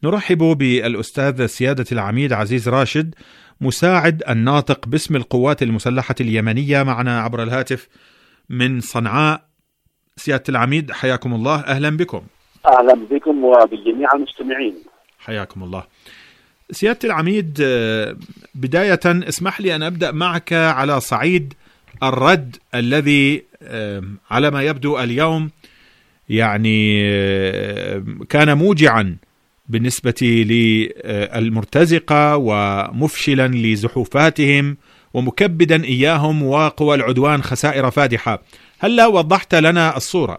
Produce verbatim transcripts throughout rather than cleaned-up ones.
نرحب بالأستاذ سيادة العميد عزيز راشد، مساعد الناطق باسم القوات المسلحة اليمنية، معنا عبر الهاتف من صنعاء. سيادة العميد حياكم الله، أهلا بكم. أهلا بكم وبجميع المستمعين. حياكم الله. سيادة العميد، بداية اسمح لي أن أبدأ معك على صعيد الرد الذي على ما يبدو اليوم يعني كان موجعا بالنسبة للمرتزقة ومفشلا لزحوفاتهم ومكبدا إياهم وقوى العدوان خسائر فادحة. هل وضحت لنا الصورة؟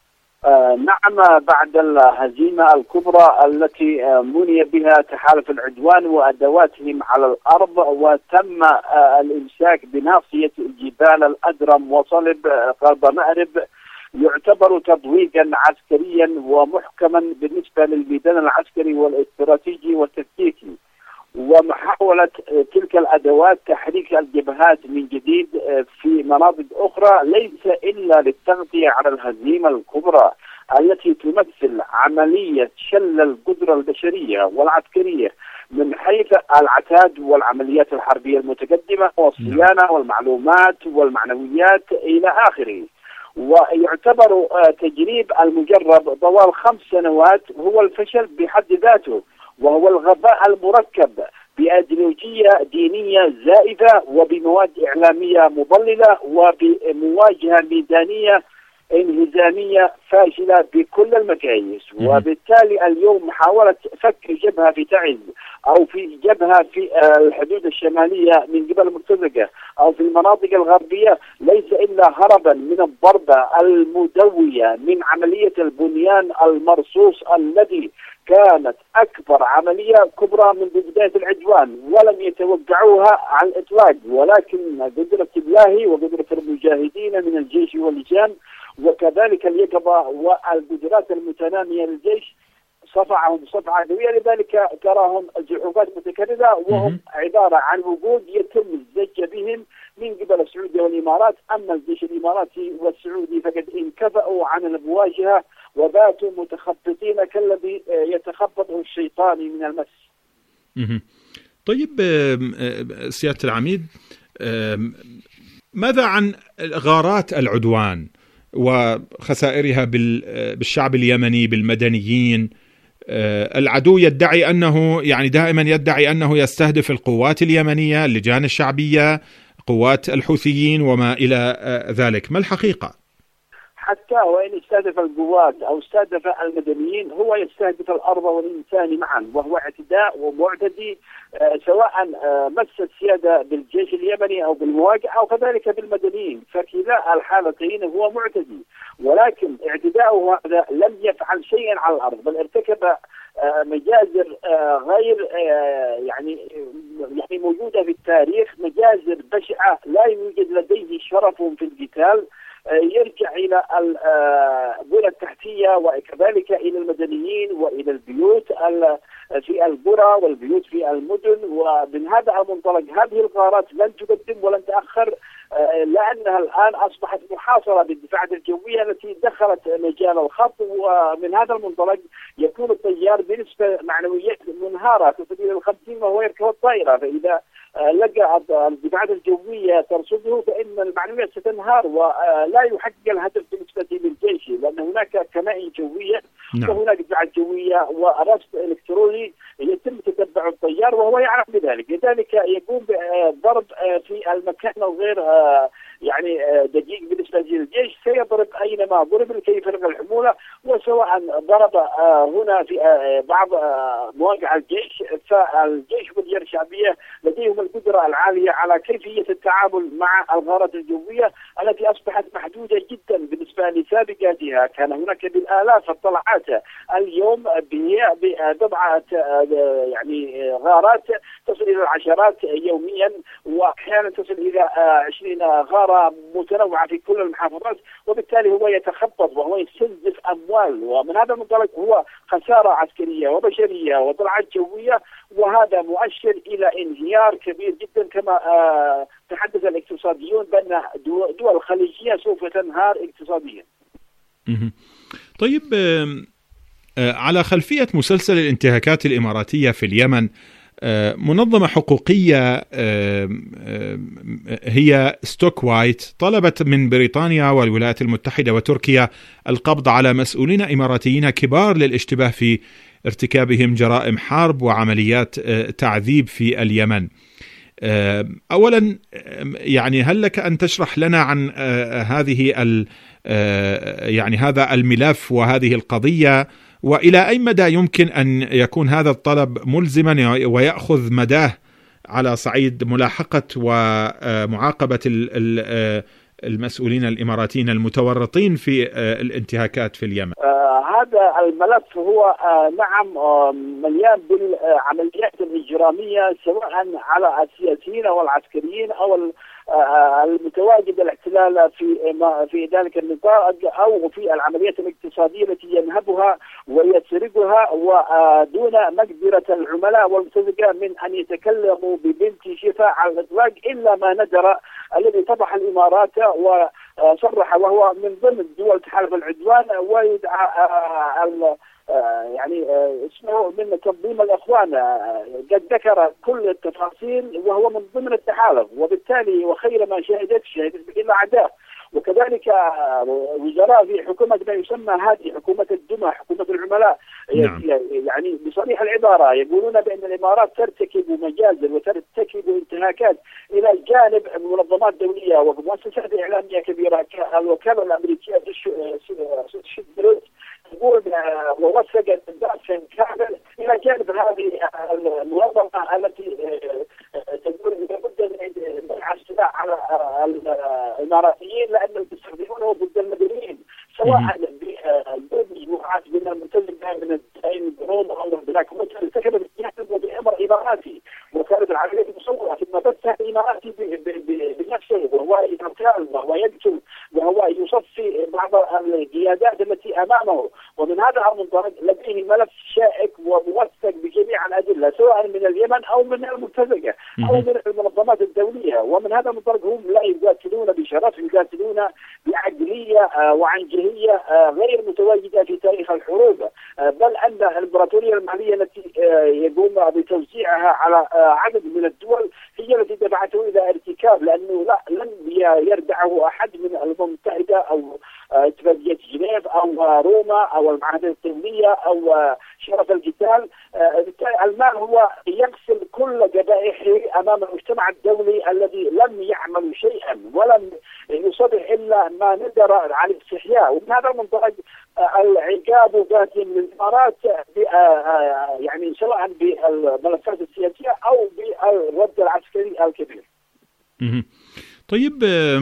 آه نعم، بعد الهزيمة الكبرى التي آه مني بها تحالف العدوان وأدواتهم على الأرض، وتم آه الإمساك بناصية الجبال الأدرم وصلب آه غرب مأرب، يعتبر تضويقا عسكريا ومحكما بالنسبة للميدان العسكري والاستراتيجي والتكتيكي، ومحاولة تلك الأدوات تحريك الجبهات من جديد في مناطق أخرى، ليس إلا للتغطية على الهزيمة الكبرى التي تمثل عملية شل القدرة البشرية والعسكرية من حيث العتاد والعمليات الحربية المتقدمة والصيانة والمعلومات والمعنويات إلى آخره. ويعتبر تجريب المجرب طوال خمس سنوات هو الفشل بحد ذاته، وهو الغباء المركب بأيديولوجية دينية زائفة وبمواد إعلامية مضللة وبمواجهة ميدانية انهزامية فاشلة بكل المقاييس. وبالتالي اليوم محاولة فك جبهة في تعز أو في جبهة في الحدود الشمالية من قبل المرتزقة أو في المناطق الغربية ليس إلا هربا من الضربة المدوية من عملية البنيان المرصوص الذي كانت أكبر عملية كبرى منذ بداية العدوان ولم يتوقعوها على الإطلاق، ولكن قدرة الله وقدرة المجاهدين من الجيش واللجان وكذلك اليقظة والقدرات المتنامية للجيش صفعهم صفعة قوية. لذلك تراهم زحوفات متكررة وهم عبارة عن وجود يتم الزج بهم من قبل السعودية والإمارات، أما الجيش الإماراتي والسعودي فقد انكفأوا عن المواجهة وباتوا متخبطين كالذي يتخبطه الشيطان من المس. طيب سيادة العميد، ماذا عن غارات العدوان وخسائرها بالشعب اليمني بالمدنيين؟ العدو يدعي أنه يعني دائما يدعي أنه يستهدف القوات اليمنية، اللجان الشعبية، قوات الحوثيين وما إلى ذلك، ما الحقيقة؟ حتى وإن استهدف القوات أو استهدف المدنيين هو يستهدف الأرض والإنسان معا، وهو اعتداء ومعتدي آه سواء آه مس السيادة بالجيش اليمني أو بالمواقع أو كذلك بالمدنيين، فكلا الحالتين هو معتدي، ولكن اعتداؤه هذا لم يفعل شيئا على الأرض، بل ارتكب آه مجازر آه غير آه يعني يعني موجودة في التاريخ، مجازر بشعة لا يوجد لديه شرف في القتال، يرجع إلى البنى التحتية وكذلك إلى المدنيين وإلى البيوت في القرى والبيوت في المدن. ومن هذا المنطلق هذه الغارات لن تقدم ولن تأخر، لأنها الآن أصبحت محاصرة بالدفاعات الجوية التي دخلت مجال الخط، ومن هذا المنطلق يكون الطيار بنسبة معنويات منهارة في سبيل الخمسين وهو يركب الطائرة، فإذا لقى الدفاعات الجوية ترصده فإن المعنويات ستنهار ولا يحقق الهدف بالنسبة للجيش، لأن هناك كمائن جوية نعم. وهناك دفاعات جوية ورصد إلكتروني يتم تتبع الطيار وهو يعرف بذلك، لذلك يقوم بضرب في المكان الغير يعني دقيق بالنسبة للجيش، سيضرب أينما ضرب لكي يفرغ الحمولة، وسواء ضرب هنا في بعض مواقع الجيش، فالجيش واللجان الشعبية لديهم القدرة العالية على كيفية التعامل مع الغارات الجوية التي أصبحت محدودة جدا بالنسبة لسابقاتها. كان هناك بالآلاف الطلعات، اليوم بضعة يعني غارات تصل إلى العشرات يوميا، وأحيانا تصل إلى عشرين غارة متنوعة في كل المحافظات، وبالتالي هو يتخبط وهو يستنزف أموال، ومن هذا المنطلق هو خسارة عسكرية وبشرية وطلعات جوية، وهذا مؤشر إلى انهيار كبير جدا كما آه تحدث الاقتصاديون بأن دول الخليجية سوف تنهار اقتصاديا. طيب على خلفية مسلسل الانتهاكات الإماراتية في اليمن، منظمة حقوقية هي ستوك وايت طلبت من بريطانيا والولايات المتحدة وتركيا القبض على مسؤولين إماراتيين كبار للاشتباه في ارتكابهم جرائم حرب وعمليات تعذيب في اليمن. أولا يعني هل لك أن تشرح لنا عن هذه يعني هذا الملف وهذه القضية، وإلى أي مدى يمكن أن يكون هذا الطلب ملزما ويأخذ مداه على صعيد ملاحقة ومعاقبة المسؤولين الإماراتيين المتورطين في الانتهاكات في اليمن؟ آه هذا الملف هو آه نعم آه مليان بالعمليات الإجرامية، سواء على السياسيين أو العسكريين أو المتواجد الاحتلال في في ذلك النطاق، او في العمليات الاقتصاديه التي ينهبها ويسرقها، ودون مقدره العملاء والمرتزقه من ان يتكلموا ببنت شفاء على الاطلاق، الا ما ندر الذي طبح الامارات وصرح وهو من ضمن دول تحالف العدوان، ويدعى يعني اسمه من تنظيم الإخوان، قد ذكر كل التفاصيل وهو من ضمن التحالف، وبالتالي وخير ما شهدت شهدت إلا أعداء. وكذلك وزراء في حكومة ما يسمى هذه حكومة الدمى، حكومة العملاء، نعم. يعني بصريح العبارة يقولون بأن الإمارات ترتكب مجازر وترتكب انتهاكات إلى جانب منظمات دولية ومؤسسات إعلامية كبيرة كالوكالة الأمريكية تقول ووثقت الدعم كامل إلى جانب هذه المنظمة التي تقول لابد من السلاح على الإماراتيين لأنهم يستخدمونه ضد المدنيين، سواء بمجموعات من المرتزقة من الدين الدروم أو البلاك موتر ارتكبت بأمر إماراتي، وكانت العملية مصورة ثم بثها الإماراتي بنفسه، وهو يقتل وهو يقتل وهو يصفي بعض القيادات التي أمامه. ومن هذا المنطلق لديه ملف شائك وموثق بجميع الأدلة، سواء من اليمن أو من المرتزقة أو من المنظمات الدولية. ومن هذا المنطلق هم لا يقاتلون بشرف، يقاتلون بعقلية وعنجهية غير متواجدة في تاريخ الحروب، بل أن الإمبراطورية المالية التي يقوم بتوزيعها على عدد من الدول هي التي دفعته إلى ارتكاب، لأنه لا لن يردعه أحد من المتحدة أو اتفاقية جنيف أو روما أو المعاهدات الدولية أو شرف القتال. المال هو يغسل كل قبائحه أمام المجتمع الدولي الذي لم يعمل شيئا ولم يصبح إلا ما ندر على الاستحياء. ومن هذا المنطلق العقاب قادم للإمارات يعني سواء بالملفات السياسية أو بالرد العسكري الكبير. طيب،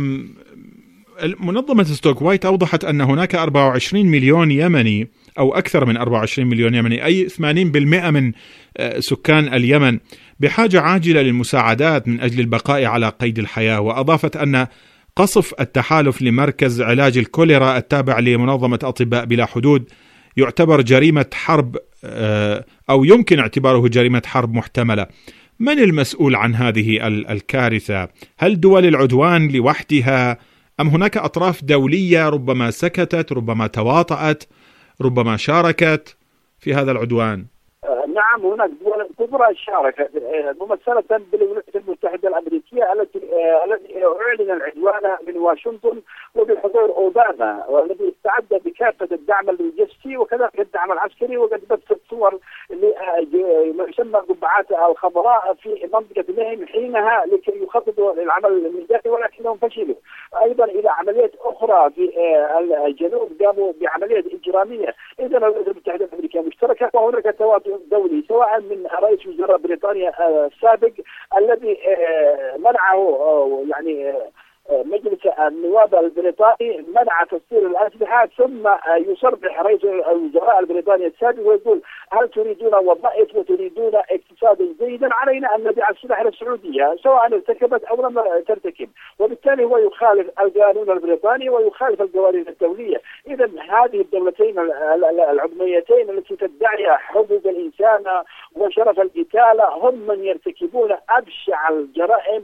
منظمة ستوك وايت أوضحت أن هناك أربعة وعشرين مليون يمني أو أكثر من أربعة وعشرين مليون يمني، أي ثمانين بالمئة من سكان اليمن، بحاجة عاجلة للمساعدات من أجل البقاء على قيد الحياة. وأضافت أن قصف التحالف لمركز علاج الكوليرا التابع لمنظمة أطباء بلا حدود يعتبر جريمة حرب أو يمكن اعتباره جريمة حرب محتملة. من المسؤول عن هذه الكارثة؟ هل دول العدوان لوحدها أم هناك أطراف دولية ربما سكتت، ربما تواطأت، ربما شاركت في هذا العدوان؟ نعم، هناك دول كبرى شاركت ممثلة بالولايات المتحدة الأمريكية التي التي أعلن العدوان من واشنطن وبحضور أوباما، والذي استعد بكافة الدعم اللوجستي وكذلك الدعم العسكري، وقد بثت صور لما يسمى القبعات الخضراء في منطقة نهم حينها لكي يخططوا للعمل الميداني ولكنهم فشلوا. أيضا إلى عمليات أخرى في الجنوب قاموا بعمليات إجرامية. إذا الولايات المتحدة الأمريكية مشتركة، وهناك تواطؤ دولي سواء من رئيس وزراء بريطانيا السابق الذي منعه يعني مجلس النواب البريطاني منع تصدير الأسلحة، ثم يصرح رئيس الوزراء البريطاني السابق ويقول هل تريدون وظائف وتريدون اقتصادا جيدا؟ علينا أن نبيع السلاح للسعودية سواء ارتكبت أو لم ترتكب. وبالتالي هو يخالف القانون البريطاني ويخالف القوانين الدولية. إذا هذه الدولتين العظميتين التي تدعي حقوق الإنسان وشرف القتال هم من يرتكبون أبشع الجرائم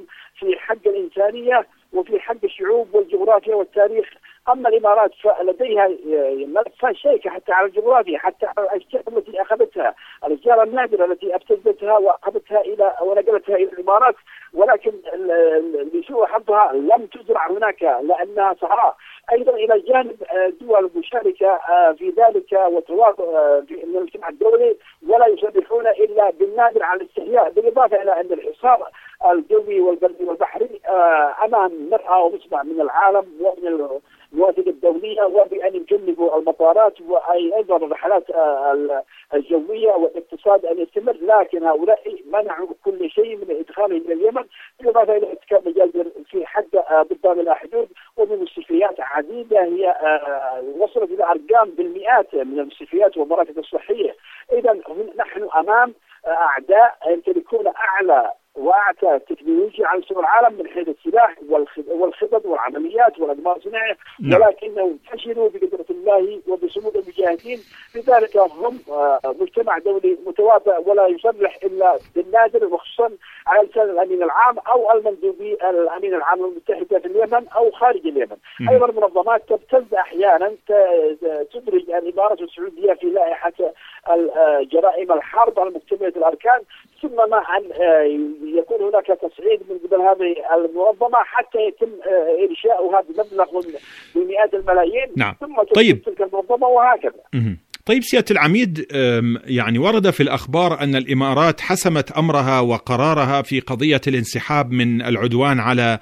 في حق الإنسانية وفي حق الشعوب والجغرافيا والتاريخ. أما الإمارات فلديها ملفات شيكة حتى على الجغرافيا، حتى على الأشجار التي أخذتها، الأشجار النادرة التي أفتزتها وأخذتها إلى ونقلتها إلى الإمارات، ولكن لسوء حظها لم تزرع هناك لأنها صحراء. أيضا إلى جانب دول مشاركة في ذلك وتواطؤ في المجتمع الدولي ولا يصرحون إلا بالنادر على الاستحياء، بالإضافة إلى أن الحصار الجوي والبري والبحري أمام مرأى ومسمع من العالم ومن المواثيق الدولية، وبأن يجنبوا المطارات وأيضا الرحلات الجوية والاقتصاد أن يستمر، لكن هؤلاء منعوا كل شيء من إدخاله إلى اليمن، بالإضافة إلى ارتكاب مجازر في حد ضد بلا حدود وبمستشفيات عديدة هي وصلت إلى أرقام بالمئات من المستشفيات والمراكز الصحية. إذا نحن أمام أعداء يمتلكون أعلى واعتى تكنولوجيا على مستوى العالم من حيث السلاح والخطط والعمليات والأقمار الصناعية، ولكنهم فشلوا بقدرة الله وبصمود المجاهدين. لذلك هم مجتمع دولي متواضع ولا يصرح إلا بالنادر، وخصوصا على لسان الأمين العام أو المندوبي الأمين العام المتحدة في اليمن أو خارج اليمن. أيضا منظمات تبتز أحيانا تدرج الإمارات والسعودية في لائحة جرائم الحرب المكتملة الأركان، ثم مع أن يكون هناك تصعيد من قبل هذه المنظمة حتى يتم إنشاء هذا المبلغ بمئات الملايين. نعم. ثم طيب. تلك المنظمة وهكذا. طيب سيادة العميد، يعني ورد في الأخبار أن الإمارات حسمت أمرها وقرارها في قضية الانسحاب من العدوان على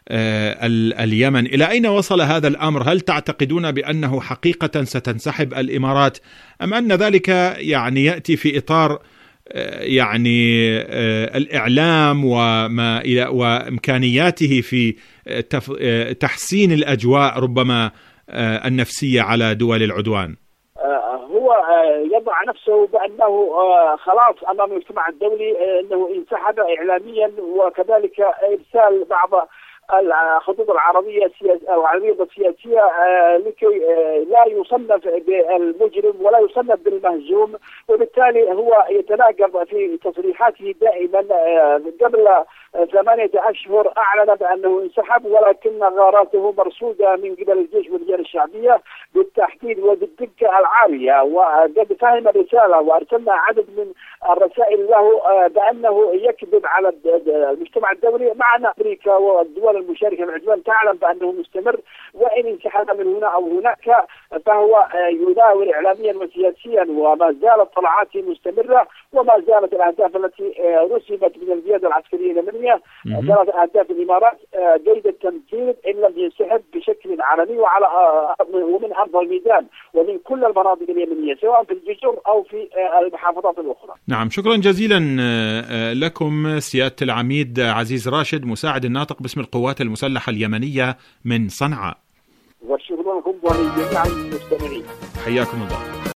اليمن. إلى أين وصل هذا الأمر؟ هل تعتقدون بأنه حقيقة ستنسحب الإمارات أم أن ذلك يعني يأتي في إطار يعني الإعلام وما وإمكانياته في تحسين الأجواء ربما النفسية على دول العدوان؟ هو يضع نفسه بأنه خلاص أمام المجتمع الدولي أنه انسحب إعلاميا، وكذلك إرسال بعض الخطوط العربية العربية السياسية لكي لا يصنف بالمجرم ولا يصنف بالمهزوم، وبالتالي هو يتناقض في تصريحاته دائما. قبل ثمانية أشهر أعلن بأنه انسحب، ولكن غاراته مرصودة من قبل الجيش والرجال الشعبية بالتحديد وبالدقة العالية، وقد فهم الرسالة وأرسلنا عدد من الرسائل له بأنه يكذب على المجتمع الدولي. معنا أمريكا والدول المشاركة في العدوان تعلم بأنه مستمر، وإن انسحب من هنا أو هناك فهو يداول إعلاميا وسياسيا، وما زالت طلعاته مستمرة، وما زالت الأهداف التي رسمت من القيادة العسكرية اليمنية زالت أهداف الإمارات جيد التنفيذ إن لم ينسحب بشكل علني وعلى ومن أرض الميدان ومن كل المناطق اليمنية سواء في الجزر أو في المحافظات الأخرى. نعم، شكرا جزيلا لكم سيادة العميد عزيز راشد، مساعد الناطق باسم القوات المسلحة اليمنية من صنعاء. والشكر لكم ولجميع المستمعين. حياكم الله.